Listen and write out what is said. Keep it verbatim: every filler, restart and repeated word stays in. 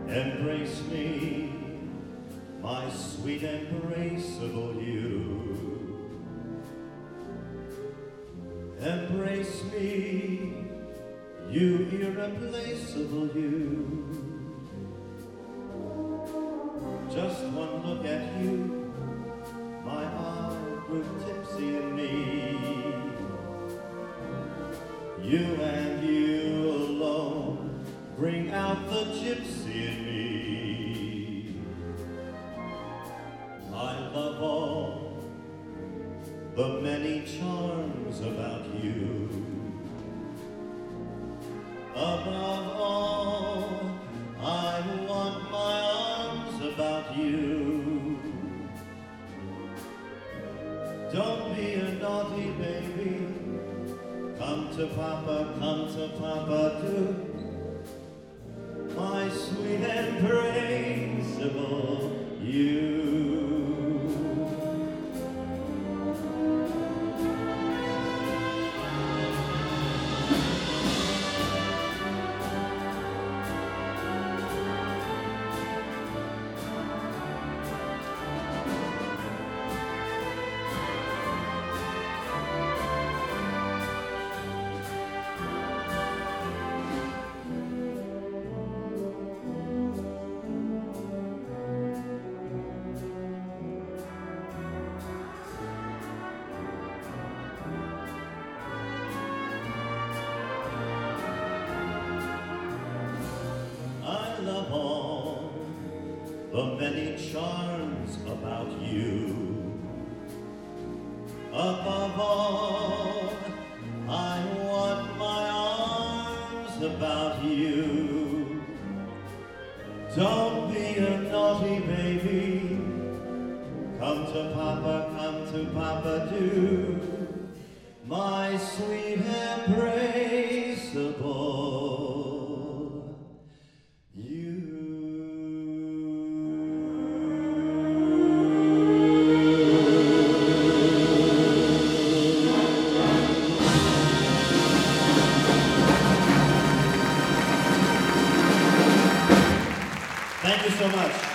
Embrace me, my sweet embraceable you. Embrace me, you irreplaceable you. Just one look at you, my eye grew tipsy in me. You and you alone bring out the gypsy in me. I love all the many charms about you. Above all, I want my arms about you. Don't be a naughty baby. Come to Papa, come to Papa, do. My sweet embraceable you. I love all the many charms about you. Above all, I want my arms about you. Don't be a naughty baby. Come to Papa, come to Papa, do. My sweet embraceable you. Thank you so much.